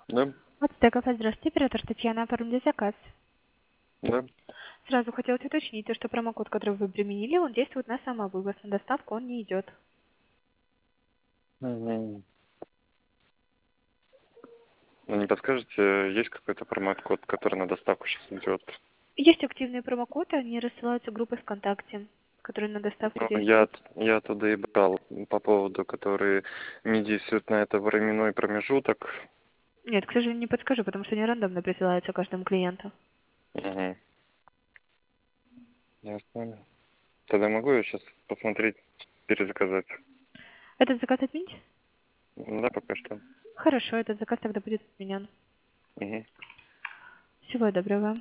Да, От Стекофа, здравствуйте, оператор Татьяна, оформили заказ. да. Сразу хотелось уточнить, то, что промокод, который вы применили, он действует на самовывоз, на доставку он не идет. Мгм. Ну, не подскажете, есть какой-то промокод, который на доставку сейчас идет? Есть активные промокоды, они рассылаются группой ВКонтакте, которые на доставку Ну, я, действуют. я оттуда и брал по поводу, который не действует на это временной промежуток. Нет, к сожалению, не подскажу, потому что они рандомно присылаются каждому клиенту. Угу. Ясно. Тогда могу я сейчас посмотреть, перезаказать? Этот заказ отменить? Да, пока что. Хорошо, этот заказ тогда будет отменен. Угу. Всего доброго.